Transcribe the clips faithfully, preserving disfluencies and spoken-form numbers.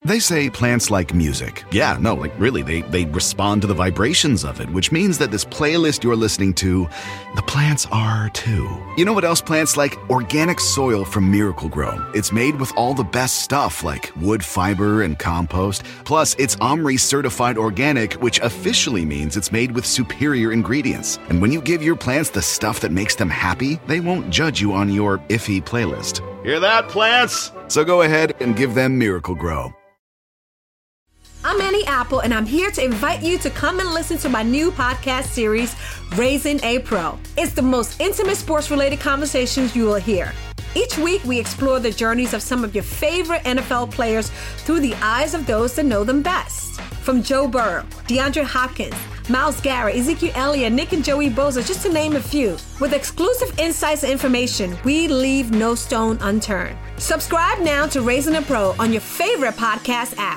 They say plants like music. Yeah, no, like really, they, they respond to the vibrations of it, which means that this playlist you're listening to, the plants are too. You know what else plants like? Organic soil from Miracle Grow. It's made with all the best stuff like wood fiber and compost. Plus, it's OMRI certified organic, which officially means it's made with superior ingredients. And when you give your plants the stuff that makes them happy, they won't judge you on your iffy playlist. Hear that, plants? So go ahead and give them Miracle Grow. I'm Annie Apple, and I'm here to invite you to come and listen to my new podcast series, Raising a Pro. It's the most intimate sports-related conversations you will hear. Each week, we explore the journeys of some of your favorite N F L players through the eyes of those that know them best. From Joe Burrow, DeAndre Hopkins, Myles Garrett, Ezekiel Elliott, Nick and Joey Bosa, just to name a few. With exclusive insights and information, we leave no stone unturned. Subscribe now to Raising a Pro on your favorite podcast app.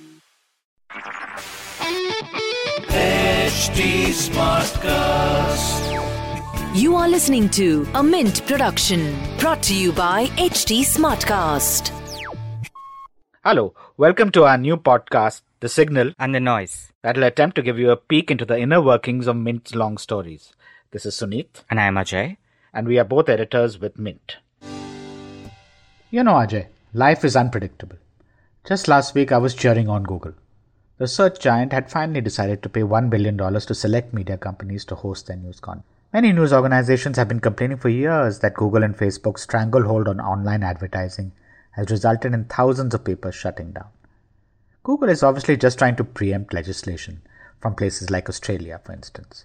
H T Smartcast. You are listening to a Mint production brought to you by H T Smartcast. Hello, welcome to our new podcast, The Signal and the Noise, that will attempt to give you a peek into the inner workings of Mint's long stories. This is Suneet. And I am Ajay. And we are both editors with Mint. You know, Ajay, life is unpredictable. Just last week, I was cheering on Google. The search giant had finally decided to pay one billion dollars to select media companies to host their news content. Many news organizations have been complaining for years that Google and Facebook's stranglehold on online advertising has resulted in thousands of papers shutting down. Google is obviously just trying to preempt legislation from places like Australia, for instance.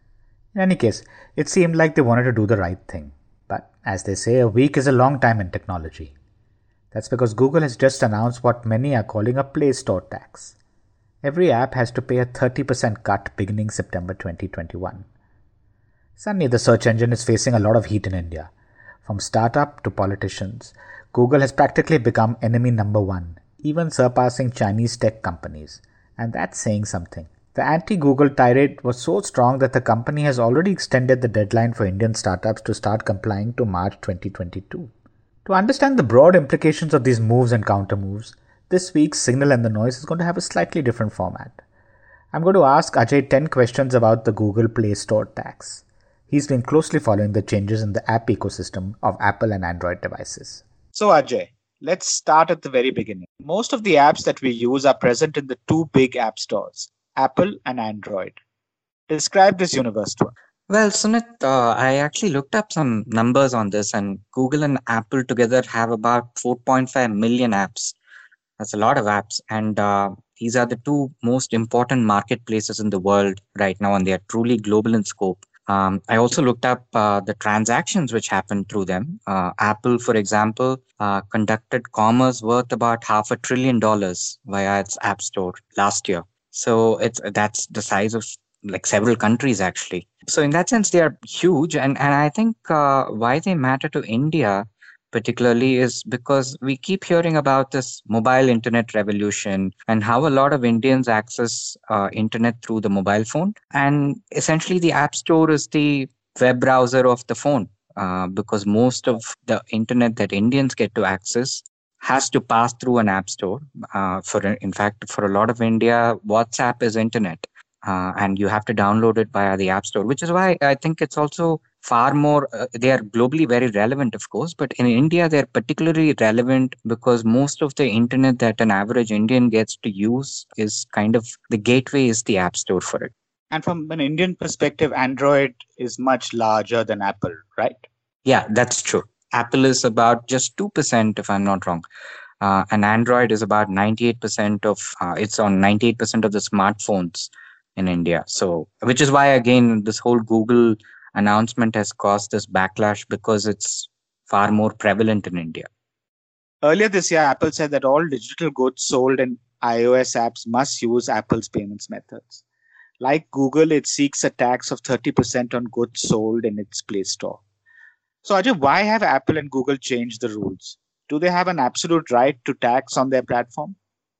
In any case, it seemed like they wanted to do the right thing. But as they say, a week is a long time in technology. That's because Google has just announced what many are calling a Play Store tax. Every app has to pay a thirty percent cut beginning September twenty twenty-one. Suddenly, the search engine is facing a lot of heat in India. From startup to politicians, Google has practically become enemy number one, even surpassing Chinese tech companies. And that's saying something. The anti-Google tirade was so strong that the company has already extended the deadline for Indian startups to start complying to March twenty twenty-two. To understand the broad implications of these moves and counter-moves, this week's Signal and the Noise is going to have a slightly different format. I'm going to ask Ajay ten questions about the Google Play Store tax. He's been closely following the changes in the app ecosystem of Apple and Android devices. So Ajay, let's start at the very beginning. Most of the apps that we use are present in the two big app stores, Apple and Android. Describe this universe to us. Well, Sunit, uh, I actually looked up some numbers on this, and Google and Apple together have about four point five million apps. That's a lot of apps. And uh, these are the two most important marketplaces in the world right now, and they are truly global in scope. Um, I also looked up uh, the transactions which happen through them. Uh, Apple, for example, uh, conducted commerce worth about half a trillion dollars via its app store last year. So it's that's the size of like several countries, actually. So in that sense, they are huge. And, and I think uh, why they matter to India particularly is because we keep hearing about this mobile internet revolution and how a lot of Indians access uh, internet through the mobile phone. And essentially the app store is the web browser of the phone uh, because most of the internet that Indians get to access has to pass through an app store. Uh, for in fact, for a lot of India, WhatsApp is internet. Uh, and you have to download it via the App Store, which is why I think it's also far more, uh, they are globally very relevant, of course, but in India, they're particularly relevant because most of the internet that an average Indian gets to use is kind of, the gateway is the App Store for it. And from an Indian perspective, Android is much larger than Apple, right? Yeah, that's true. Apple is about just two percent, if I'm not wrong. Uh, and Android is about ninety-eight percent of, uh, it's on ninety-eight percent of the smartphones in India. So, which is why, again, this whole Google announcement has caused this backlash because it's far more prevalent in India. Earlier this year, Apple said that all digital goods sold in iOS apps must use Apple's payments methods. Like Google, it seeks a tax of thirty percent on goods sold in its Play Store. So, Ajay, why have Apple and Google changed the rules? Do they have an absolute right to tax on their platform?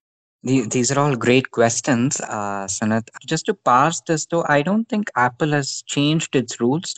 These are all great questions, uh, Sanat. Just to parse this, though, I don't think Apple has changed its rules.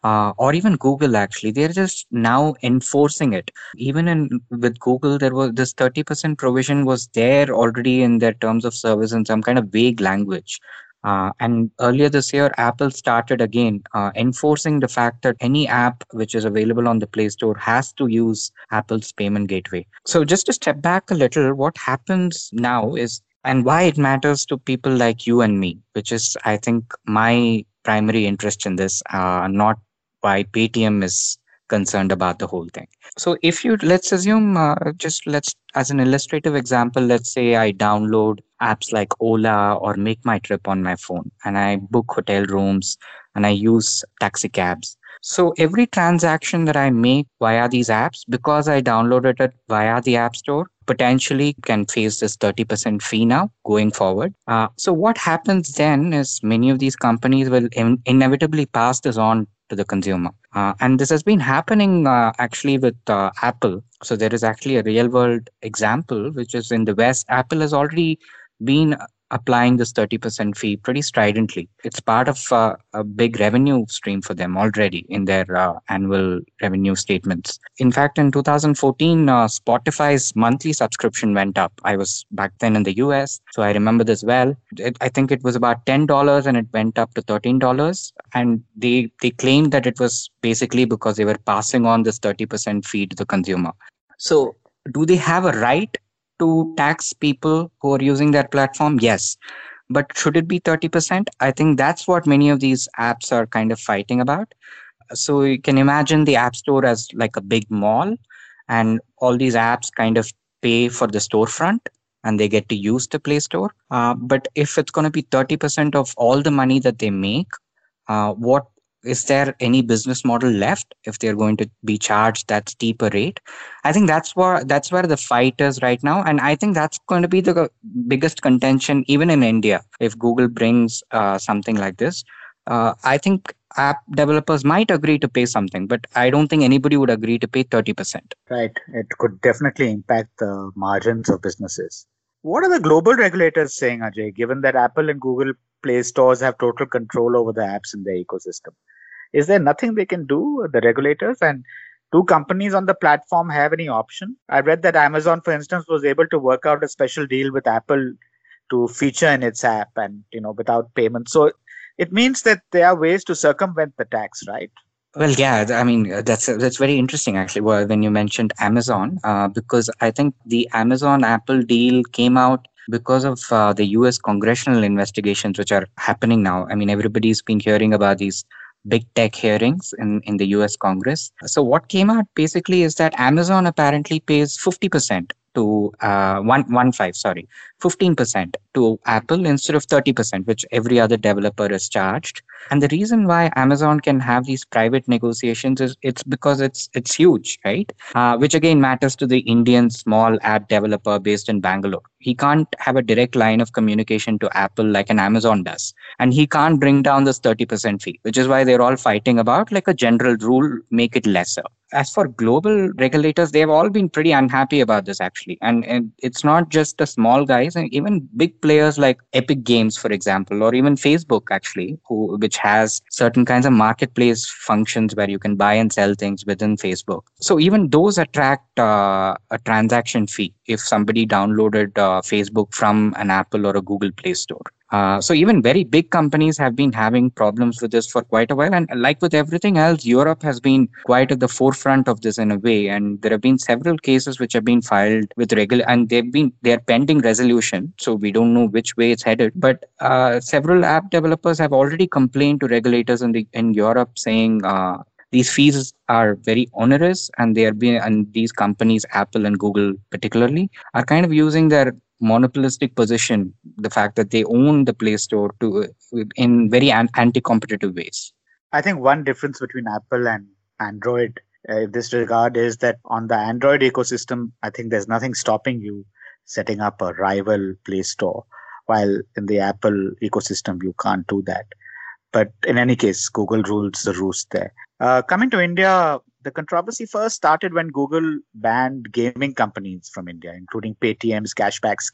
uh, or even Google, actually, they're just now enforcing it. Even in with Google, there was this thirty percent provision was there already in their terms of service in some kind of vague language. Uh, and earlier this year, Apple started again uh, enforcing the fact that any app which is available on the Play Store has to use Apple's payment gateway. So, just to step back a little, what happens now is, and why it matters to people like you and me, which is, I think, my primary interest in this, uh, not why Paytm is concerned about the whole thing. So, if you let's assume, uh, just let's as an illustrative example, let's say I download apps like Ola or Make My Trip on my phone, and I book hotel rooms and I use taxi cabs. So every transaction that I make via these apps, because I downloaded it via the App Store, potentially can face this thirty percent fee now going forward. Uh, so what happens then is many of these companies will in- inevitably pass this on to the consumer. Uh, and this has been happening uh, actually with uh, Apple. So there is actually a real world example, which is in the West. Apple has already been applying this thirty percent fee pretty stridently. It's part of uh, a big revenue stream for them already in their uh, annual revenue statements. In fact, in two thousand fourteen, uh, Spotify's monthly subscription went up. I was back then in the U S, so I remember this well. It, I think it was about ten dollars and it went up to thirteen dollars. And they, they claimed that it was basically because they were passing on this thirty percent fee to the consumer. So do they have a right to tax people who are using their platform? Yes. But should it be thirty percent? I think that's what many of these apps are kind of fighting about. So you can imagine the App Store as like a big mall, and all these apps kind of pay for the storefront and they get to use the Play Store. Uh, but if it's going to be thirty percent of all the money that they make, uh, what is there any business model left if they're going to be charged that steep a rate? I think that's where that's where the fight is right now, and I think that's going to be the biggest contention even in India if Google brings uh, something like this. Uh, I think app developers might agree to pay something, but I don't think anybody would agree to pay thirty percent. Right. It could definitely impact the margins of businesses. What are the global regulators saying, Ajay, given that Apple and Google Play stores have total control over the apps in their ecosystem? Is there nothing they can do, the regulators? And do companies on the platform have any option? I read that Amazon, for instance, was able to work out a special deal with Apple to feature in its app and, you know, without payment. So it means that there are ways to circumvent the tax, right? Well, yeah, I mean, that's that's very interesting, actually, when you mentioned Amazon, uh, because I think the Amazon-Apple deal came out because of uh, the U S congressional investigations, which are happening now. I mean, everybody's been hearing about these big tech hearings in, in the U S Congress. So what came out basically is that Amazon apparently pays fifty percent to uh, one, one five, sorry, fifteen percent to Apple instead of thirty percent, which every other developer is charged. And the reason why Amazon can have these private negotiations is it's because it's it's huge, right? Uh, which again matters to the Indian small app developer based in Bangalore. He can't have a direct line of communication to Apple like an Amazon does. And he can't bring down this thirty percent fee, which is why they're all fighting about like a general rule, make it lesser. As for global regulators, they've all been pretty unhappy about this, actually. And, and it's not just the small guys, and even big players like Epic Games, for example, or even Facebook, actually, who which has certain kinds of marketplace functions where you can buy and sell things within Facebook. So even those attract uh, a transaction fee if somebody downloaded uh, Facebook from an Apple or a Google Play Store. Uh, so even very big companies have been having problems with this for quite a while. And like with everything else, Europe has been quite at the forefront of this in a way. And there have been several cases which have been filed with regular, and they've been they're pending resolution. So we don't know which way it's headed. But uh, several app developers have already complained to regulators in the in Europe saying uh, these fees are very onerous, and they are being and these companies, Apple and Google particularly, are kind of using their monopolistic position, the fact that they own the Play Store, to in very an- anti-competitive ways. I think one difference between Apple and Android uh, in this regard is that on the Android ecosystem, I think there's nothing stopping you setting up a rival Play Store, while in the Apple ecosystem, you can't do that. But in any case, Google rules the roost there. Uh, coming to India, the controversy first started when Google banned gaming companies from India, including Paytm's cashback scheme.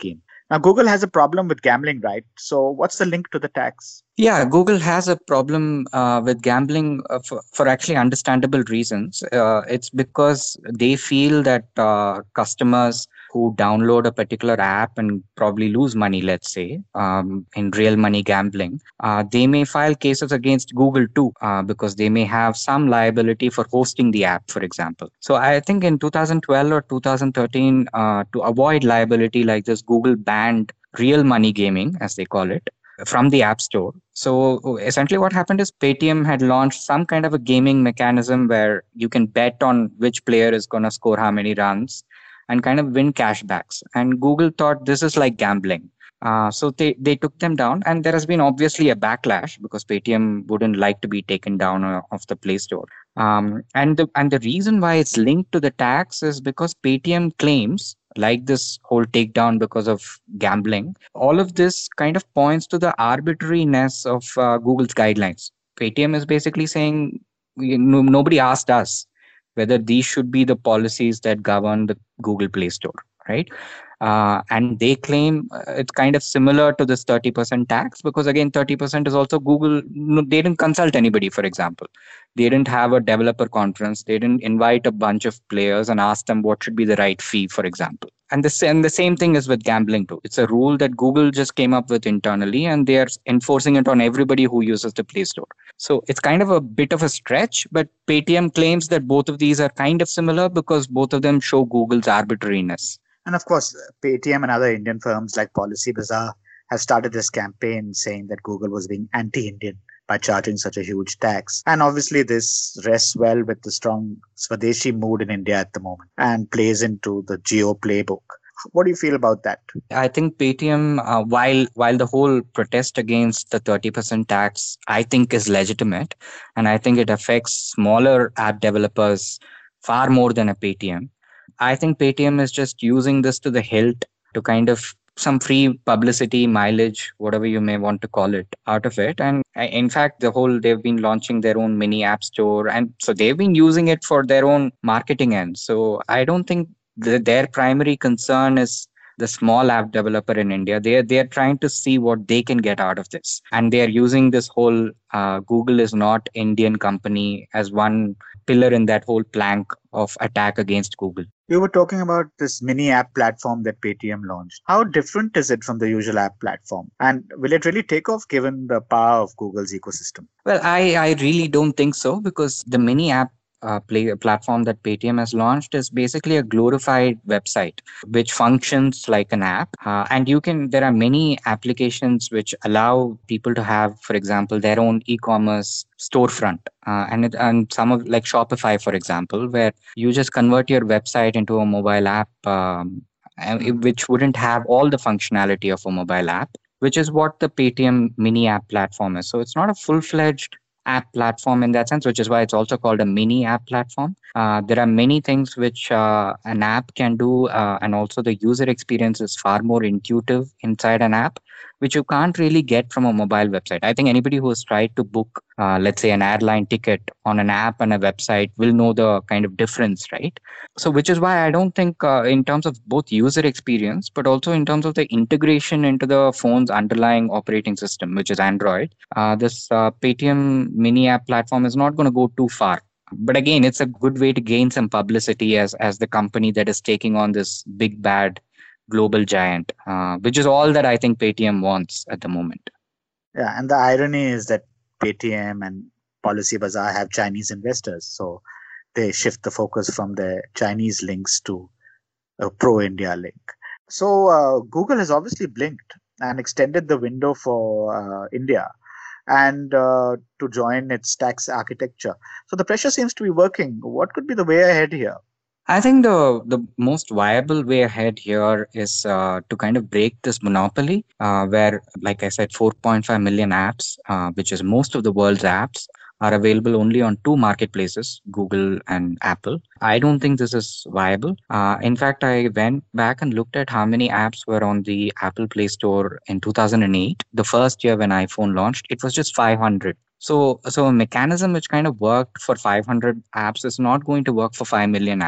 Now, Google has a problem with gambling, right? So, what's the link to the tax? Yeah, Google has a problem uh, with gambling uh, for, for actually understandable reasons. Uh, it's because they feel that uh, customers who download a particular app and probably lose money, let's say, um, in real money gambling, uh, they may file cases against Google too, uh, because they may have some liability for hosting the app, for example. So I think in two thousand twelve or two thousand thirteen, uh, to avoid liability like this, Google banned real money gaming, as they call it, from the App Store. So essentially what happened is Paytm had launched some kind of a gaming mechanism where you can bet on which player is going to score how many runs and kind of win cashbacks. And Google thought this is like gambling. Uh, so they, they took them down, and there has been obviously a backlash because Paytm wouldn't like to be taken down uh, off the Play Store. Um, and the and the reason why it's linked to the tax is because Paytm claims, like this whole takedown because of gambling, all of this kind of points to the arbitrariness of uh, Google's guidelines. Paytm is basically saying, you know, nobody asked us whether these should be the policies that govern the Google Play Store, right? Uh, and they claim uh, it's kind of similar to this thirty percent tax because, again, thirty percent is also Google. No, they didn't consult anybody, for example. They didn't have a developer conference. They didn't invite a bunch of players and ask them what should be the right fee, for example. And the, and the same thing is with gambling too. It's a rule that Google just came up with internally, and they are enforcing it on everybody who uses the Play Store. So it's kind of a bit of a stretch, but Paytm claims that both of these are kind of similar because both of them show Google's arbitrariness. And of course, Paytm and other Indian firms like Policy Bazaar have started this campaign saying that Google was being anti-Indian by charging such a huge tax. And obviously, this rests well with the strong Swadeshi mood in India at the moment and plays into the Jio playbook. What do you feel about that? I think Paytm, uh, while while the whole protest against the thirty percent tax, I think is legitimate. And I think it affects smaller app developers far more than a Paytm. I think Paytm is just using this to the hilt to kind of some free publicity, mileage, whatever you may want to call it, out of it. And in fact, the whole, they've been launching their own mini app store. And so they've been using it for their own marketing end. So I don't think the, their primary concern is the small app developer in India. They are, they are trying to see what they can get out of this. And they are using this whole uh, Google is not Indian company as one pillar in that whole plank of attack against Google. You were talking about this mini app platform that Paytm launched. How different is it from the usual app platform? And will it really take off given the power of Google's ecosystem? Well, I, I really don't think so, because the mini app uh, play platform that Paytm has launched is basically a glorified website which functions like an app. Uh, and you can, there are many applications which allow people to have, for example, their own e-commerce storefront. Uh, and it, and some of like Shopify, for example, where you just convert your website into a mobile app, um, which wouldn't have all the functionality of a mobile app, which is what the Paytm mini app platform is. So it's not a full-fledged app platform in that sense, which is why it's also called a mini app platform. Uh, there are many things which uh, an app can do, uh, and also the user experience is far more intuitive inside an app, which you can't really get from a mobile website. I think anybody who has tried to book, uh, let's say, an airline ticket on an app and a website will know the kind of difference, right? So which is why I don't think uh, in terms of both user experience, but also in terms of the integration into the phone's underlying operating system, which is Android, uh, this uh, Paytm mini app platform is not going to go too far. But again, it's a good way to gain some publicity as, as the company that is taking on this big bad global giant, uh, which is all that I think Paytm wants at the moment. Yeah, and the irony is that Paytm and Policy Bazaar have Chinese investors, so they shift the focus from their Chinese links to a pro-India link. So uh, Google has obviously blinked and extended the window for uh, India and uh, to join its tax architecture. So the pressure seems to be working. What could be the way ahead here? I think the the most viable way ahead here is uh, to kind of break this monopoly uh, where, like I said, four point five million apps, uh, which is most of the world's apps, are available only on two marketplaces, Google and Apple. I don't think this is viable. Uh, in fact, I went back and looked at how many apps were on the Apple Play Store in two thousand eight, the first year when iPhone launched. It was just five hundred. So, so a mechanism which kind of worked for five hundred apps is not going to work for five million apps.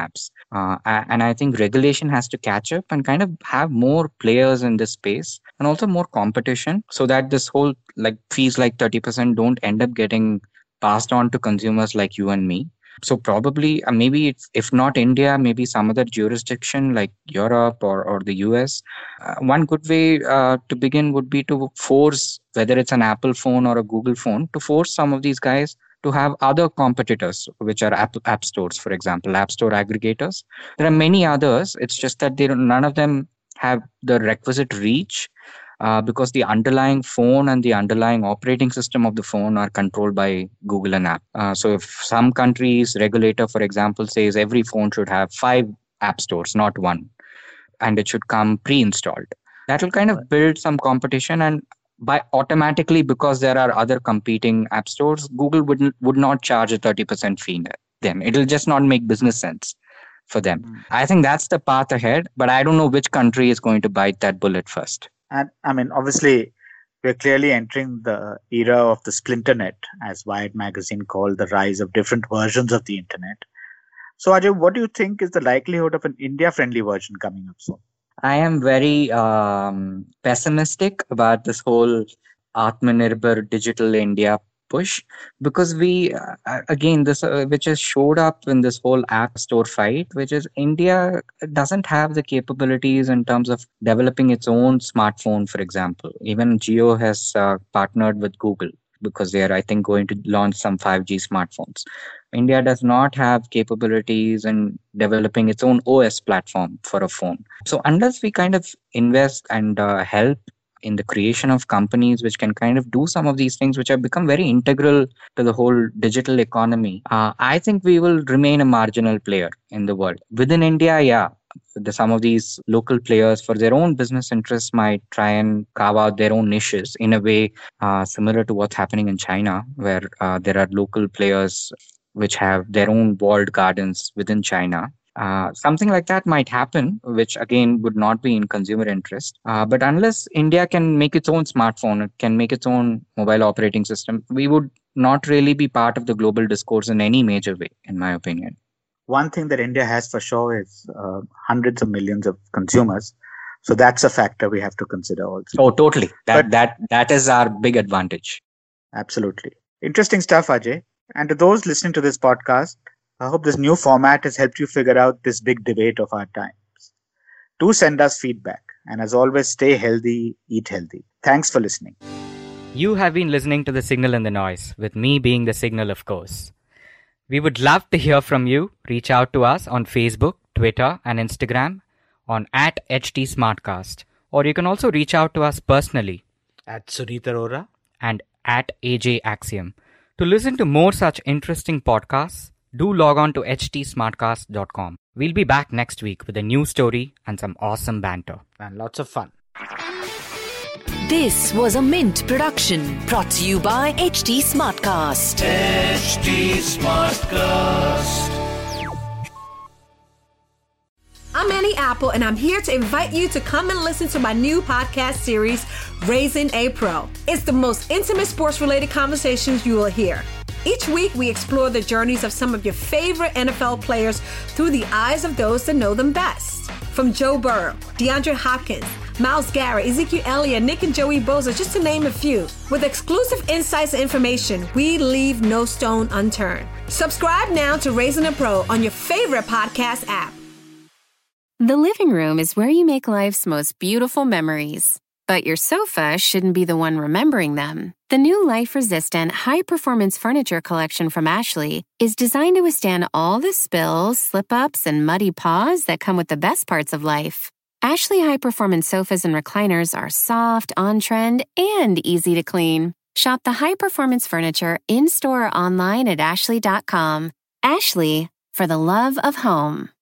Uh, a- and I think regulation has to catch up and kind of have more players in this space and also more competition so that this whole like fees like thirty percent don't end up getting passed on to consumers like you and me. So probably uh, maybe if, if not India, maybe some other jurisdiction like Europe or, or the U S. Uh, one good way uh, to begin would be to force, whether it's an Apple phone or a Google phone, to force some of these guys to have other competitors, which are app, app stores, for example, app store aggregators. There are many others. It's just that they don't, none of them have the requisite reach uh, because the underlying phone and the underlying operating system of the phone are controlled by Google and App. Uh, so if some countries regulator, for example, says every phone should have five app stores, not one, and it should come pre-installed, that will kind of build some competition. And by automatically, because there are other competing app stores, Google would would not charge a thirty percent fee. Then it'll just not make business sense for them. Mm. I think that's the path ahead, but I don't know which country is going to bite that bullet first. And I mean, obviously, we're clearly entering the era of the splinternet, as Wired magazine called the rise of different versions of the internet. So, Ajay, what do you think is the likelihood of an India-friendly version coming up soon? I am very um, pessimistic about this whole Atmanirbhar Digital India push, because we uh, again this uh, which has showed up in this whole app store fight, which is India doesn't have the capabilities in terms of developing its own smartphone. For example, even Jio has uh, partnered with Google because they are, I think, going to launch some five G smartphones. India does not have capabilities in developing its own O S platform for a phone. So unless we kind of invest and uh, help in the creation of companies which can kind of do some of these things which have become very integral to the whole digital economy, uh, I think we will remain a marginal player in the world. Within India, yeah, the, some of these local players for their own business interests might try and carve out their own niches in a way uh, similar to what's happening in China, where uh, there are local players which have their own walled gardens within China. Uh, something like that might happen, which again would not be in consumer interest. Uh, but unless India can make its own smartphone, it can make its own mobile operating system, we would not really be part of the global discourse in any major way, in my opinion. One thing that India has for sure is uh, hundreds of millions of consumers. So that's a factor we have to consider also. Oh, totally. That but, that that is our big advantage. Absolutely. Interesting stuff, Ajay. And to those listening to this podcast, I hope this new format has helped you figure out this big debate of our times. Do send us feedback. And as always, stay healthy, eat healthy. Thanks for listening. You have been listening to The Signal and the Noise, with me being The Signal, of course. We would love to hear from you. Reach out to us on Facebook, Twitter, and Instagram on at H T Smartcast. Or you can also reach out to us personally at Sunit Arora and at A J Axiom. To listen to more such interesting podcasts, do log on to h t smartcast dot com. We'll be back next week with a new story and some awesome banter. And lots of fun. This was a Mint production brought to you by H T Smartcast. H T Smartcast. I'm Annie Apple, and I'm here to invite you to come and listen to my new podcast series, Raising a Pro. It's the most intimate sports-related conversations you will hear. Each week, we explore the journeys of some of your favorite N F L players through the eyes of those that know them best. From Joe Burrow, DeAndre Hopkins, Myles Garrett, Ezekiel Elliott, Nick and Joey Bosa, just to name a few. With exclusive insights and information, we leave no stone unturned. Subscribe now to Raising a Pro on your favorite podcast app. The living room is where you make life's most beautiful memories. But your sofa shouldn't be the one remembering them. The new life-resistant, high-performance furniture collection from Ashley is designed to withstand all the spills, slip-ups, and muddy paws that come with the best parts of life. Ashley high-performance sofas and recliners are soft, on-trend, and easy to clean. Shop the high-performance furniture in-store or online at ashley dot com. Ashley, for the love of home.